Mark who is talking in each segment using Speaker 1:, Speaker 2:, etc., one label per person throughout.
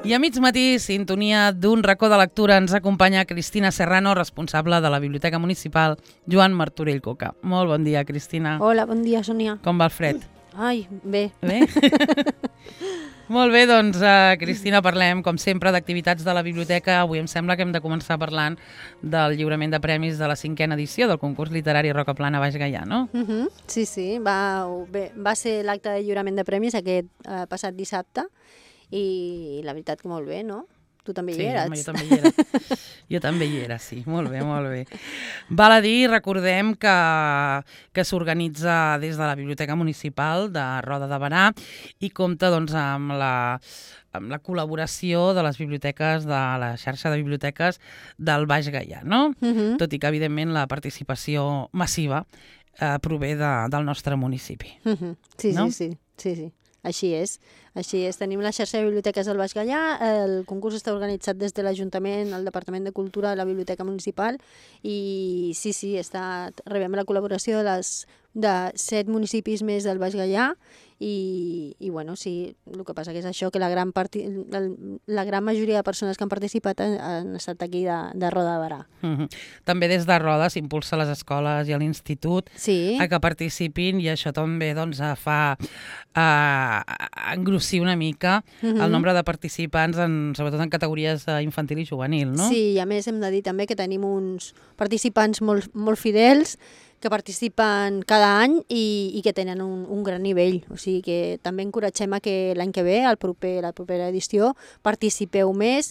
Speaker 1: I a mig matí, sintonia d'un racó de lectura, ens acompanya Cristina Serrano, responsable de la Biblioteca Municipal Joan Martorell Coca. Molt bon dia, Cristina.
Speaker 2: Hola, bon dia, Sònia.
Speaker 1: Com va el fred?
Speaker 2: Ai, bé.
Speaker 1: Bé? Molt bé, doncs, Cristina, parlem, com sempre, d'activitats de la biblioteca. Avui em sembla que hem de començar parlant del lliurament de premis de la 5a edició del concurs literari Roca Plana Baix Gaià, no?
Speaker 2: Sí, va ser l'acte de lliurament de premis aquest passat dissabte i la veritat que molt bé, no? Tu també hi eres?
Speaker 1: Sí, jo també hi era. Jo també hi era, sí. Molt bé, molt bé. Val a dir, recordem que s'organitza des de la Biblioteca Municipal de Roda de Berà i compta doncs, amb la col·laboració de les biblioteques, de la xarxa de biblioteques del Baix Gaià, no? Tot i que, evidentment, la participació massiva prové del nostre municipi.
Speaker 2: Sí,
Speaker 1: no?
Speaker 2: sí. Així és. Tenim la xarxa de biblioteques del Baix Gaià, el concurs està organitzat des de l'Ajuntament, el Departament de Cultura de la Biblioteca Municipal i sí, rebem la col·laboració de 7 municipis més del Baix Gaià i bueno, sí, el que passa que és això, que la gran majoria de persones que han participat han estat aquí de Roda de Berà.
Speaker 1: També des de Roda s'impulsa a les escoles i a l'institut a que participin i això també doncs, fa engrossir una mica el nombre de participants, sobretot en categories infantil i juvenil, no?
Speaker 2: Sí, i a més hem de dir també que tenim uns participants molt fidels que participen cada any i que tenen un gran nivell. O sigui que també encoratgem a que l'any que ve, la propera edició, participeu més.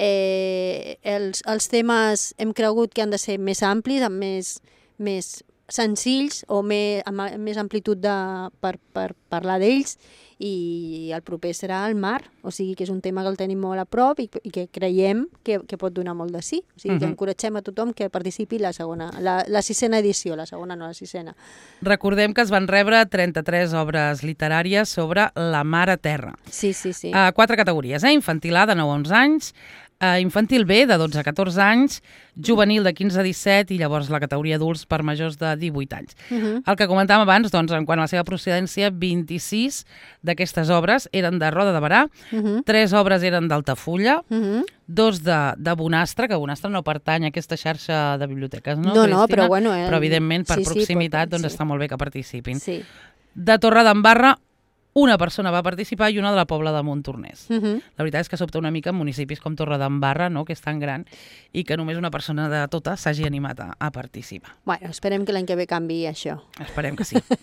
Speaker 2: Els temes hem cregut que han de ser més amplis, amb més senzills o amb més amplitud per parlar d'ells i el proper serà el mar, o sigui que és un tema que el tenim molt a prop i que creiem que pot donar molt de sí. O sigui que encoratgem a tothom que participi la 6a edició, la segona no, la 6a.
Speaker 1: Recordem que es van rebre 33 obres literàries sobre la mar a terra.
Speaker 2: Sí.
Speaker 1: 4 categories, infantil A de 9 a 11 anys, infantil B de 12 a 14 anys, juvenil de 15 a 17 i llavors la categoria adults per majors de 18 anys. El que comentàvem abans, doncs, en quant a la seva procedència, 26 d'aquestes obres eren de Roda de Berà, 3 obres eren d'Altafulla, 2 de Bonastre, que Bonastre no pertany a aquesta xarxa de biblioteques, no, Cristina?
Speaker 2: No, però bueno...
Speaker 1: Però evidentment per proximitat doncs està molt bé que participin. De Torredembarra, una persona va participar i una de la Pobla de Montornès. La veritat és que sobta una mica en municipis com Torredembarra, no?, que és tan gran, i que només una persona de tota s'hagi animat a participar.
Speaker 2: Bueno, esperem que l'any que ve canvi això.
Speaker 1: Esperem que sí.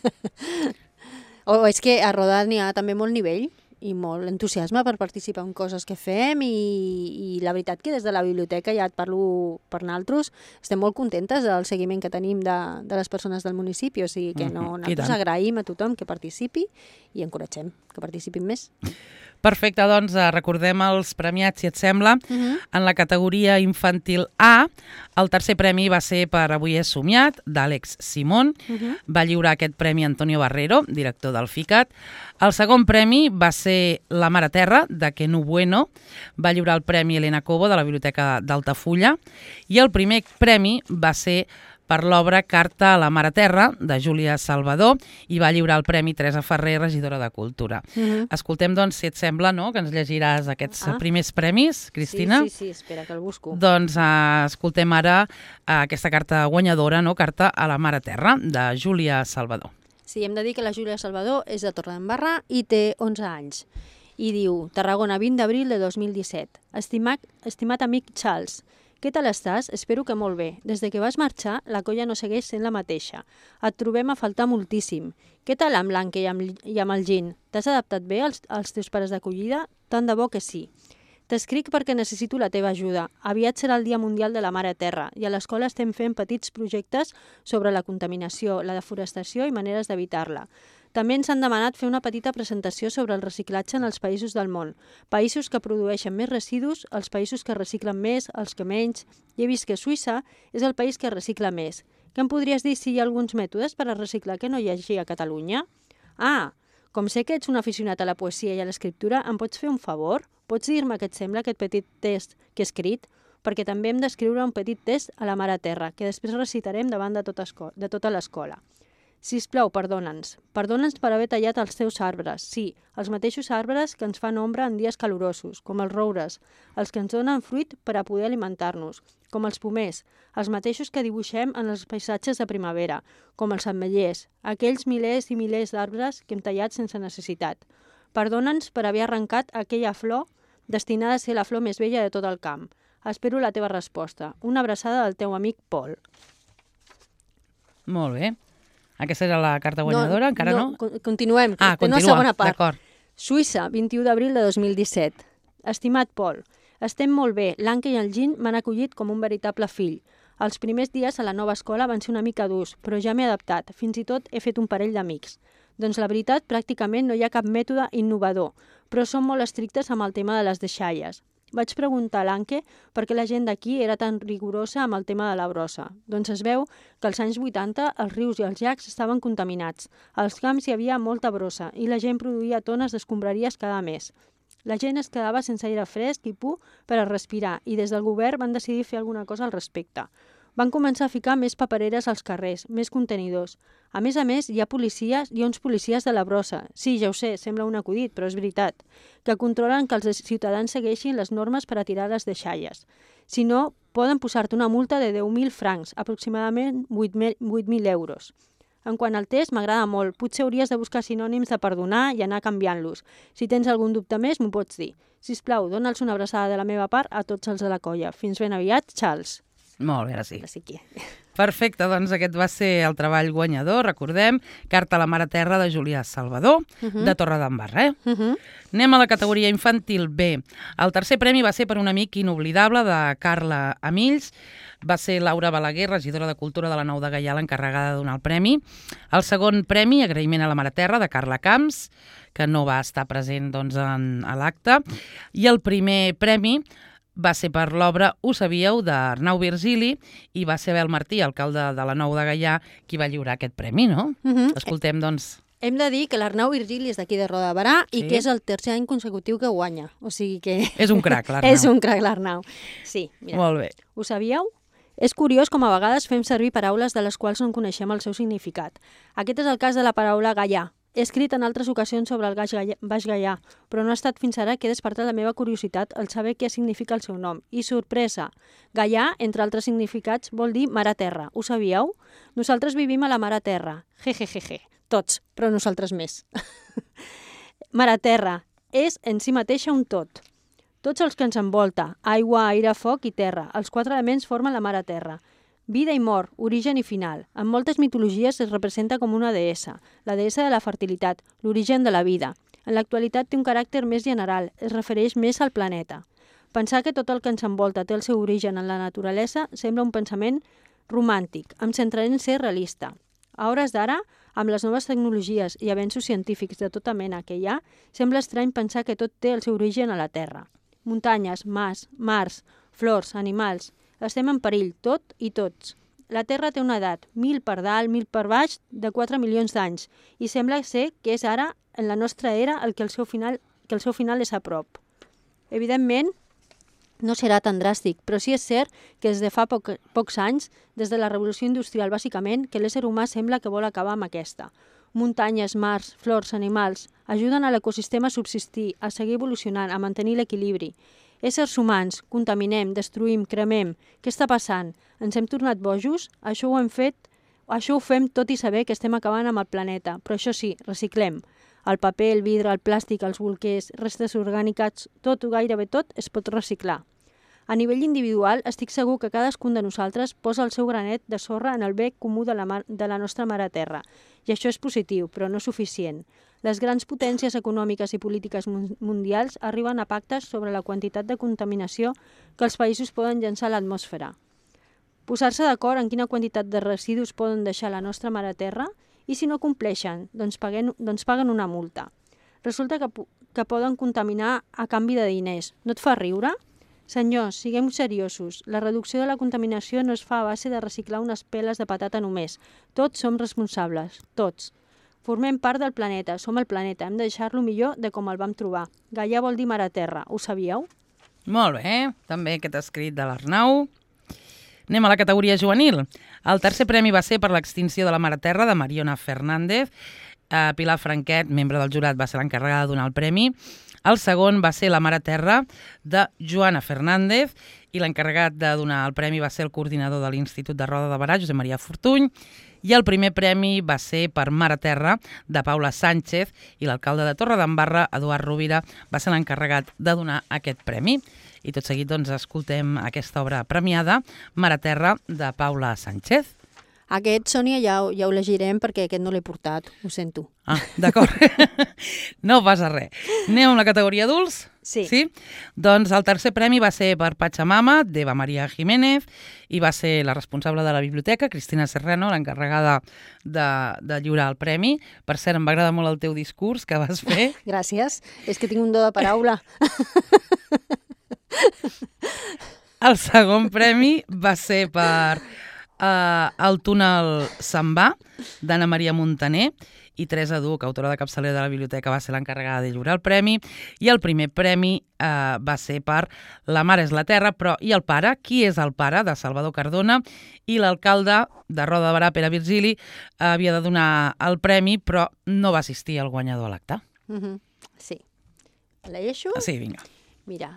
Speaker 2: O és que a Roda n'hi ha també molt nivell i molt entusiasme per participar en coses que fem i la veritat que des de la biblioteca, ja et parlo per nosaltres, estem molt contentes del seguiment que tenim de les persones del municipi, o sigui que nosaltres agraïm a tothom que participi i encoratgem que participin més.
Speaker 1: Perfecte, doncs recordem els premiats, si et sembla. En la categoria infantil A, el tercer premi va ser per Avui he somiat, d'Àlex Simón. Va lliurar aquest premi Antonio Barrero, director del FICAT. El segon premi va ser La mar a terra, de Kenu Bueno. Va lliurar el premi Elena Cobo, de la Biblioteca d'Altafulla. I el primer premi va ser per l'obra Carta a la mar a terra, de Júlia Salvador, i va lliurar el Premi Teresa Ferrer, regidora de Cultura. Escoltem, doncs, si et sembla, no?, que ens llegiràs aquests primers premis, Cristina.
Speaker 2: Sí, espera, que el busco.
Speaker 1: Doncs escoltem ara aquesta carta guanyadora, no?, Carta a la mar a terra, de Júlia Salvador.
Speaker 2: Sí, hem de dir que la Júlia Salvador és de Torredembarra i té 11 anys. I diu, Tarragona, 20 d'abril de 2017. Estimat amic Charles, què tal estàs? Espero que molt bé. Des de que vas marxar, la colla no segueix sent la mateixa. Et trobem a faltar moltíssim. Què tal amb l'Anke i amb el Gin? T'has adaptat bé als teus pares d'acollida? Tant de bo que sí. T'escric perquè necessito la teva ajuda. Aviat serà el Dia Mundial de la Mar a Terra i a l'escola estem fent petits projectes sobre la contaminació, la deforestació i maneres d'evitar-la. També ens han demanat fer una petita presentació sobre el reciclatge en els països del món. Països que produeixen més residus, els països que reciclen més, els que menys. I he vist que Suïssa és el país que recicla més. Què em podries dir si hi ha alguns mètodes per a reciclar que no hi hagi a Catalunya? Com sé que ets un aficionat a la poesia i a l'escriptura, em pots fer un favor? Pots dir-me què et sembla aquest petit text que he escrit? Perquè també hem d'escriure un petit text a la mar a terra, que després recitarem davant de tota l'escola. Sisplau, perdona'ns. Perdona'ns per haver tallat els teus arbres. Sí, els mateixos arbres que ens fan ombra en dies calorosos, com els roures, els que ens donen fruit per a poder alimentar-nos, com els pomers, els mateixos que dibuixem en els paisatges de primavera, com els ametllers, aquells milers i milers d'arbres que hem tallat sense necessitat. Perdona'ns per haver arrencat aquella flor destinada a ser la flor més bella de tot el camp. Espero la teva resposta. Una abraçada del teu amic Pol.
Speaker 1: Molt bé. Aquesta era la carta guanyadora, encara no?
Speaker 2: Continuem.
Speaker 1: Continua,
Speaker 2: segona part.
Speaker 1: d'acord.
Speaker 2: Suïssa, 21 d'abril de 2017. Estimat Pol, estem molt bé. L'Anke i el Gin m'han acollit com un veritable fill. Els primers dies a la nova escola van ser una mica durs, però ja m'he adaptat. Fins i tot he fet un parell d'amics. Doncs la veritat, pràcticament no hi ha cap mètode innovador, però són molt estrictes amb el tema de les deixalles. Vaig preguntar a l'Anke per què la gent d'aquí era tan rigorosa amb el tema de la brossa. Doncs es veu que als anys 80 els rius i els llacs estaven contaminats. Als camps hi havia molta brossa i la gent produïa tones d'escombraries cada mes. La gent es quedava sense aire fresc i pur per a respirar i des del govern van decidir fer alguna cosa al respecte. Van començar a ficar més papereres als carrers, més contenidors. A més, hi ha uns policies de la brossa. Sí, ja ho sé, sembla un acudit, però és veritat. Que controlen que els ciutadans segueixin les normes per a tirar les deixalles. Si no, poden posar-te una multa de 10.000 francs, aproximadament 8.000 euros. En quant al test, m'agrada molt. Potser hauries de buscar sinònims de perdonar i anar canviant-los. Si tens algun dubte més, m'ho pots dir. Sisplau, dona'ls una abraçada de la meva part a tots els de la colla. Fins ben aviat, Charles.
Speaker 1: Molt bé, ara sí.
Speaker 2: Sí.
Speaker 1: Perfecte, doncs aquest va ser el treball guanyador, recordem, Carta a la Mare Terra de Julià Salvador, de Torredembarra. Anem a la categoria infantil B. El tercer premi va ser per un amic inoblidable de Carla Amills. Va ser Laura Balaguer, regidora de Cultura de la Nou de Gaià, l'encarregada de donar el premi. El segon premi, Agraïment a la Mare Terra, de Carla Camps, que no va estar present a l'acte. I el primer premi va ser per l'obra Ho sabíeu, d'Arnau Virgili, i va ser Abel Martí, alcalde de la Nou de Gaià, qui va lliurar aquest premi, no? Escoltem, doncs...
Speaker 2: Hem de dir que l'Arnau Virgili és d'aquí de Roda de Barà i que és el tercer any consecutiu que guanya. O sigui que...
Speaker 1: És un crac, l'Arnau.
Speaker 2: És un crac, l'Arnau. Sí, mira.
Speaker 1: Molt bé.
Speaker 2: Ho sabíeu? És curiós com a vegades fem servir paraules de les quals no coneixem el seu significat. Aquest és el cas de la paraula gaià. He escrit en altres ocasions sobre el Baix Gaià, però no ha estat fins ara que he despertat la meva curiositat al saber què significa el seu nom. I sorpresa! Gaià, entre altres significats, vol dir mare terra. Ho sabíeu? Nosaltres vivim a la mare terra. Jejejeje. Tots, però nosaltres més. Mare terra és en si mateixa un tot. Tots els que ens envolta, aigua, aire, foc i terra. Els quatre elements formen la mare terra. Vida i mort, origen i final. En moltes mitologies es representa com una deessa, la deessa de la fertilitat, l'origen de la vida. En l'actualitat té un caràcter més general, es refereix més al planeta. Pensar que tot el que ens envolta té el seu origen en la naturalesa sembla un pensament romàntic. Em centraré en ser realista. A hores d'ara, amb les noves tecnologies i avenços científics de tota mena que hi ha, sembla estrany pensar que tot té el seu origen a la Terra. Muntanyes, mars, flors, animals... Estem en perill, tot i tots. La Terra té una edat, 1.000 per dalt, 1.000 per baix, de 4 milions d'anys, i sembla ser que és ara, en la nostra era, que el seu final és a prop. Evidentment, no serà tan dràstic, però sí és cert que des de fa pocs anys, des de la revolució industrial bàsicament, que l'ésser humà sembla que vol acabar amb aquesta. Muntanyes, mars, flors, animals, ajuden a l'ecosistema a subsistir, a seguir evolucionant, a mantenir l'equilibri. Éssers humans, contaminem, destruïm, cremem. Què està passant? Ens hem tornat bojos? Això ho fem tot i saber que estem acabant amb el planeta. Però això sí, reciclem. El paper, el vidre, el plàstic, els bolquers, restes orgàniques, tot o gairebé tot es pot reciclar. A nivell individual, estic segur que cadascun de nosaltres posa el seu granet de sorra en el bé comú de la nostra mare terra. I això és positiu, però no suficient. Les grans potències econòmiques i polítiques mundials arriben a pactes sobre la quantitat de contaminació que els països poden llançar a l'atmosfera. Posar-se d'acord en quina quantitat de residus poden deixar a la nostra mare terra i si no compleixen, doncs paguen una multa. Resulta que poden contaminar a canvi de diners. No et fa riure? Senyors, siguem seriosos. La reducció de la contaminació no es fa a base de reciclar unes peles de patata només. Tots som responsables, tots. Formem part del planeta, som el planeta, hem de deixar-lo millor de com el vam trobar. Gaià vol dir mare terra, ho sabíeu?
Speaker 1: Molt bé, també aquest escrit de l'Arnau. Anem a la categoria juvenil. El tercer premi va ser per l'extinció de la Mare Terra, de Mariona Fernández. Pilar Franquet, membre del jurat, va ser l'encarregada de donar el premi. El segon va ser la Mare Terra, de Joana Fernández, i l'encarregat de donar el premi va ser el coordinador de l'Institut de Roda de Barà, Josep Maria Fortuny, i el primer premi va ser per Mare Terra, de Paula Sánchez, i l'alcalde de Torredembarra, Eduard Rovira, va ser l'encarregat de donar aquest premi. I tot seguit doncs, escoltem aquesta obra premiada, Mare Terra, de Paula Sánchez.
Speaker 2: Aquest, Sònia, ja ho llegirem perquè aquest no l'he portat, ho sento.
Speaker 1: Ah, d'acord. No passa res. Anem amb la categoria adults?
Speaker 2: Sí.
Speaker 1: Doncs el tercer premi va ser per Pachamama, d'Eva Maria Jiménez, i va ser la responsable de la biblioteca, Cristina Serrano, l'encarregada de lliurar el premi. Per cert, em va agradar molt el teu discurs que vas fer.
Speaker 2: Gràcies. És que tinc un do de paraula.
Speaker 1: El segon premi va ser per El túnel se'n va, d'Anna Maria Montaner, i Teresa Duc, autora de capçalera de la biblioteca, va ser l'encarregada de lliurar el premi, i el primer premi va ser per La mare és la terra, però i el pare? Qui és el pare? De Salvador Cardona, i l'alcalde de Roda de Barà, Pere Virgili, havia de donar el premi, però no va assistir al guanyador a l'acte.
Speaker 2: Sí. Llegeixo?
Speaker 1: Sí, vinga.
Speaker 2: Mira,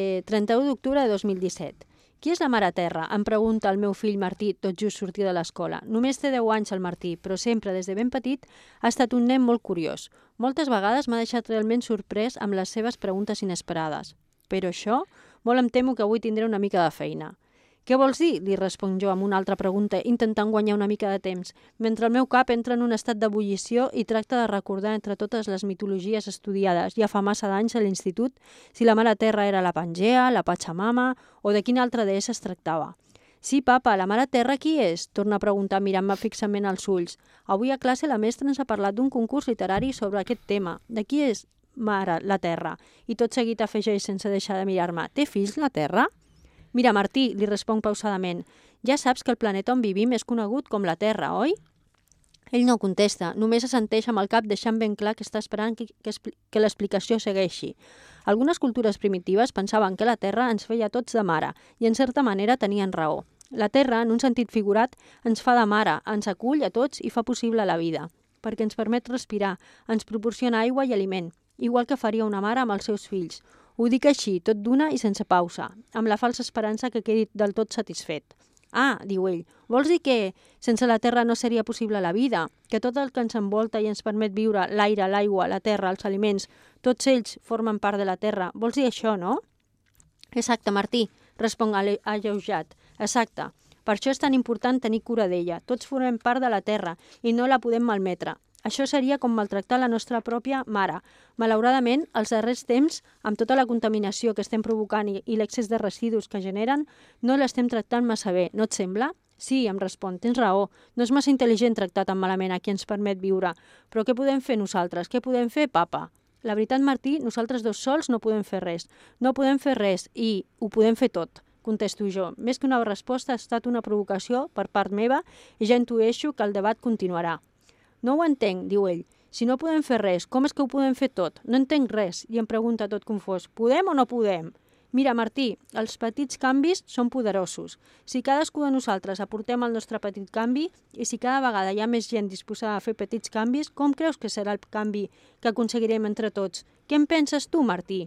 Speaker 2: 31 d'octubre de 2017. Qui és la Mare Terra? Em pregunta el meu fill Martí, tot just sortir de l'escola. Només té 10 anys el Martí, però sempre, des de ben petit, ha estat un nen molt curiós. Moltes vegades m'ha deixat realment sorprès amb les seves preguntes inesperades. Però això, molt em temo que avui tindré una mica de feina. Què vols dir? Li responc jo amb una altra pregunta, intentant guanyar una mica de temps, mentre el meu cap entra en un estat d'ebullició i tracta de recordar entre totes les mitologies estudiades ja fa massa d'anys a l'institut si la Mare Terra era la Pangea, la Pachamama o de quina altra deessa es tractava. Sí, papa, la Mare Terra qui és? Torna a preguntar mirant-me fixament als ulls. Avui a classe la mestra ens ha parlat d'un concurs literari sobre aquest tema. De qui és Mare, la Terra? I tot seguit afegeix sense deixar de mirar-me. Té fills la Terra? Mira, Martí, li responc pausadament, ja saps que el planeta on vivim és conegut com la Terra, oi? Ell no contesta, només assenteix amb el cap deixant ben clar que està esperant que l'explicació segueixi. Algunes cultures primitives pensaven que la Terra ens feia tots de mare i en certa manera tenien raó. La Terra, en un sentit figurat, ens fa de mare, ens acull a tots i fa possible la vida, perquè ens permet respirar, ens proporciona aigua i aliment, igual que faria una mare amb els seus fills. Ho dic així, tot d'una i sense pausa, amb la falsa esperança que quedi del tot satisfet. Ah, diu ell, vols dir que sense la Terra no seria possible la vida? Que tot el que ens envolta i ens permet viure, l'aire, l'aigua, la terra, els aliments, tots ells formen part de la Terra. Vols dir això, no? Exacte, Martí, responc alleujat. Exacte. Per això és tan important tenir cura d'ella. Tots formem part de la Terra i no la podem malmetre. Això seria com maltractar la nostra pròpia mare. Malauradament, els darrers temps, amb tota la contaminació que estem provocant i l'excés de residus que generen, no l'estem tractant massa bé, no et sembla? Sí, em respon, tens raó. No és massa intel·ligent tractar tan malament a qui ens permet viure. Però què podem fer nosaltres? Què podem fer, papa? La veritat, Martí, nosaltres dos sols no podem fer res. No podem fer res i ho podem fer tot, contesto jo. Més que una resposta ha estat una provocació per part meva i ja intueixo que el debat continuarà. No ho entenc, diu ell. Si no podem fer res, com és que ho podem fer tot? No entenc res, i em pregunta tot confós. Podem o no podem? Mira, Martí, els petits canvis són poderosos. Si cadascú de nosaltres aportem el nostre petit canvi i si cada vegada hi ha més gent disposada a fer petits canvis, com creus que serà el canvi que aconseguirem entre tots? Què en penses tu, Martí?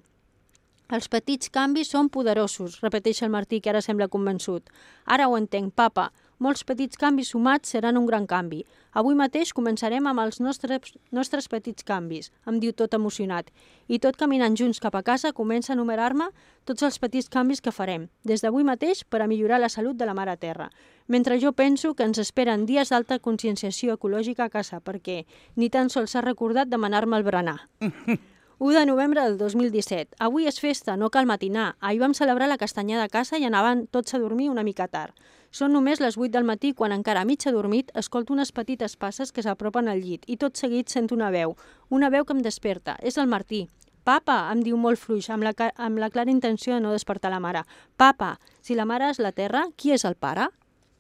Speaker 2: Els petits canvis són poderosos, repeteix el Martí, que ara sembla convençut. Ara ho entenc, papa. Molts petits canvis sumats seran un gran canvi. Avui mateix començarem amb els nostres petits canvis, em diu tot emocionat. I tot caminant junts cap a casa comença a enumerar-me tots els petits canvis que farem, des d'avui mateix per a millorar la salut de la Mare Terra. Mentre jo penso que ens esperen dies d'alta conscienciació ecològica a casa, perquè ni tan sols s'ha recordat demanar-me el berenar. 1 de novembre del 2017. Avui és festa, no cal matinar. Ahir vam celebrar la castanyada a casa i anaven tots a dormir una mica tard. Són només les 8 del matí quan encara mig adormit escolto unes petites passes que s'apropen al llit i tot seguit sento una veu que em desperta. És el Martí. Papa, em diu molt fluix, amb la clara intenció de no despertar la mare. Papa, si la mare és la terra, qui és el pare?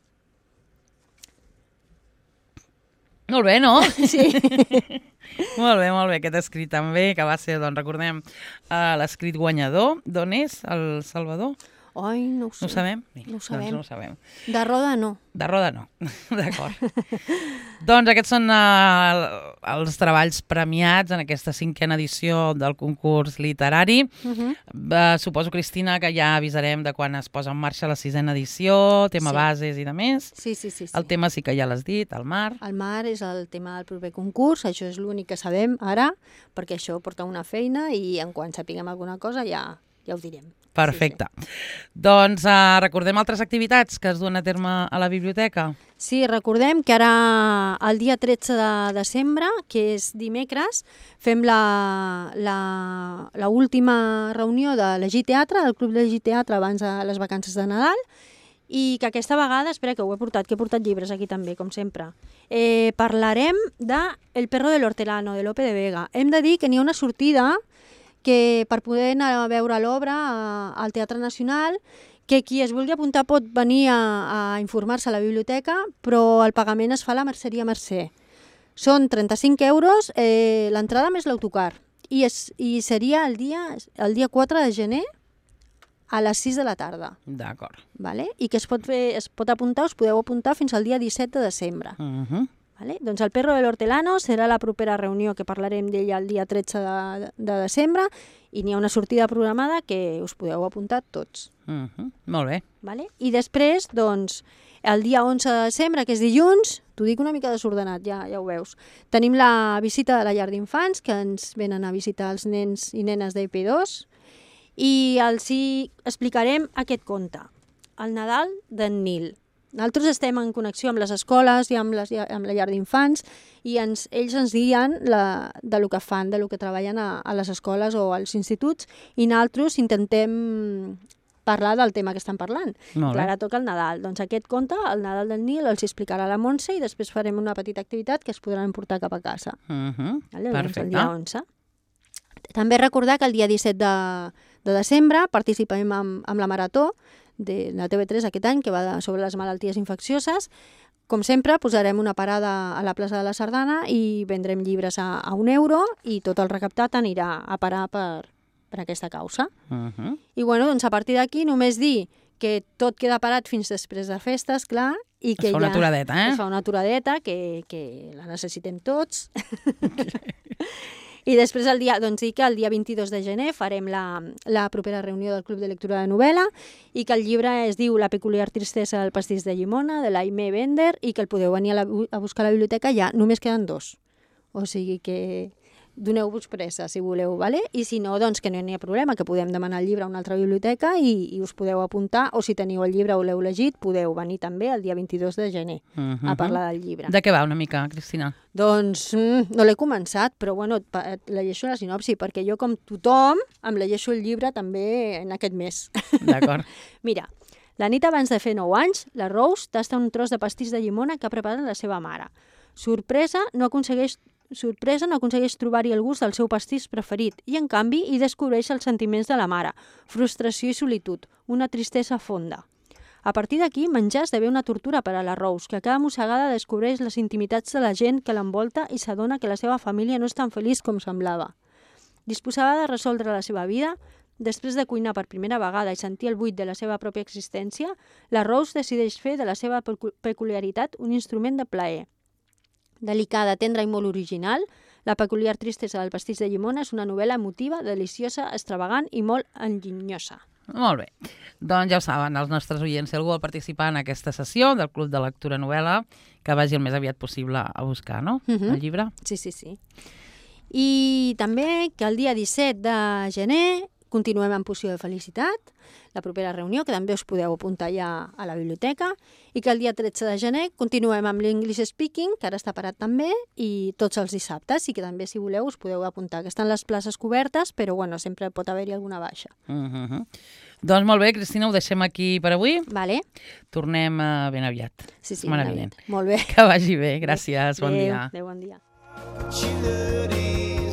Speaker 1: Molt bé, no?
Speaker 2: Sí.
Speaker 1: Molt bé, aquest escrit també, que va ser, doncs recordem, l'escrit guanyador. D'on és, el Salvador?
Speaker 2: Ai, no ho sé.
Speaker 1: No ho sabem?
Speaker 2: No ho sabem.
Speaker 1: Doncs no ho sabem.
Speaker 2: De roda no.
Speaker 1: De roda no. D'acord. Doncs aquests són els treballs premiats en aquesta 5a edició del concurs literari. Suposo, Cristina, que ja avisarem de quan es posa en marxa la 6a edició, tema bases i de més.
Speaker 2: Sí.
Speaker 1: El tema sí que ja l'has dit, el mar.
Speaker 2: El mar és el tema del proper concurs, això és l'únic que sabem ara, perquè això porta una feina i en quan sapiguem alguna cosa ja ho direm.
Speaker 1: Perfecte. Doncs recordem altres activitats que es duen a terme a la biblioteca.
Speaker 2: Sí, recordem que ara el dia 13 de desembre, que és dimecres, fem l'última reunió de Llegir Teatre, del Club de Llegir Teatre abans de les vacances de Nadal, i que aquesta vegada, espera que ho he portat, que he portat llibres aquí també, com sempre, parlarem de El perro del hortelano, de Lope de Vega. Hem de dir que n'hi ha una sortida que per poder anar a veure l'obra al Teatre Nacional, que qui es vulgui apuntar pot venir a informar-se a la biblioteca, però el pagament es fa a la Merceria Mercè. Són 35 euros l'entrada més l'autocar i seria el dia 4 de gener a les 6 de la tarda.
Speaker 1: D'acord.
Speaker 2: Vale? I que es pot apuntar, us podeu apuntar fins al dia 17 de desembre. Vale? Doncs el perro del hortelano serà la propera reunió que parlarem d'ella el dia 13 de desembre i n'hi ha una sortida programada que us podeu apuntar tots.
Speaker 1: Molt bé.
Speaker 2: Vale? I després, doncs, el dia 11 de desembre, que és dilluns, t'ho dic una mica desordenat, ja ho veus, tenim la visita de la llar d'infants, que ens venen a visitar els nens i nenes d'EP2, i els hi explicarem aquest conte, El Nadal d'en Nil. Nosaltres estem en connexió amb les escoles i amb la llar d'infants i ells ens diuen de lo que fan, de lo que treballen a les escoles o als instituts i nosaltres intentem parlar del tema que estan parlant. Ara toca el Nadal. Doncs aquest conte, el Nadal del Nil, els explicarà la Montse i després farem una petita activitat que es podran portar cap a casa.
Speaker 1: Perfecte.
Speaker 2: El dia 11. També recordar que el dia 17 de desembre participem amb la Marató de la TV3 aquest any, que va sobre les malalties infeccioses. Com sempre, posarem una parada a la plaça de la Sardana i vendrem llibres a €1 i tot el recaptat anirà a parar per aquesta causa. I doncs a partir d'aquí només dir que tot queda parat fins després de festes, clar, i que
Speaker 1: es fa una aturadeta,
Speaker 2: es fa una aturadeta, que la necessitem tots. I després dir que el dia 22 de gener farem la propera reunió del Club de Lectura de Novel·la i que el llibre es diu La peculiar tristesa del pastís de llimona, de l'Aimé Bender, i que el podeu venir a buscar a la biblioteca, ja només queden 2. O sigui que doneu-vos pressa, si voleu, ¿vale? I si no, doncs que no hi ha problema, que podem demanar el llibre a una altra biblioteca i us podeu apuntar, o si teniu el llibre o l'heu llegit, podeu venir també el dia 22 de gener a parlar del llibre.
Speaker 1: De què va una mica, Cristina?
Speaker 2: Doncs no l'he començat, però et llegeixo la sinopsi, perquè jo, com tothom, em llegeixo el llibre també en aquest mes.
Speaker 1: D'acord.
Speaker 2: Mira, la nit abans de fer 9 anys, la Rose tasta un tros de pastís de llimona que ha preparat la seva mare. Sorpresa, no aconsegueix trobar-hi el gust del seu pastís preferit i, en canvi, hi descobreix els sentiments de la mare, frustració i solitud, una tristesa fonda. A partir d'aquí, menjar esdevé una tortura per a la Rose, que a cada mossegada descobreix les intimitats de la gent que l'envolta i s'adona que la seva família no és tan feliç com semblava. Disposada de resoldre la seva vida, després de cuinar per primera vegada i sentir el buit de la seva pròpia existència, la Rose decideix fer de la seva peculiaritat un instrument de plaer. Delicada, tendra i molt original, La peculiar tristesa del pastís de llimona és una novel·la emotiva, deliciosa, extravagant i molt enginyosa.
Speaker 1: Molt bé. Doncs ja ho saben, els nostres oients, si algú vol participar en aquesta sessió del Club de Lectura Novel·la, que vagi el més aviat possible a buscar, no?, el llibre.
Speaker 2: Sí. I també que el dia 17 de gener continuem amb Poció de Felicitat, la propera reunió, que també us podeu apuntar ja a la biblioteca, i que el dia 13 de gener continuem amb l'English Speaking, que ara està parat també, i tots els dissabtes, i que també, si voleu, us podeu apuntar, que estan les places cobertes, però sempre pot haver-hi alguna baixa.
Speaker 1: Doncs molt bé, Cristina, ho deixem aquí per avui.
Speaker 2: Vale.
Speaker 1: Tornem ben aviat.
Speaker 2: Sí, ben aviat. Molt bé.
Speaker 1: Que vagi bé, gràcies, bon dia.
Speaker 2: Adéu, bon dia.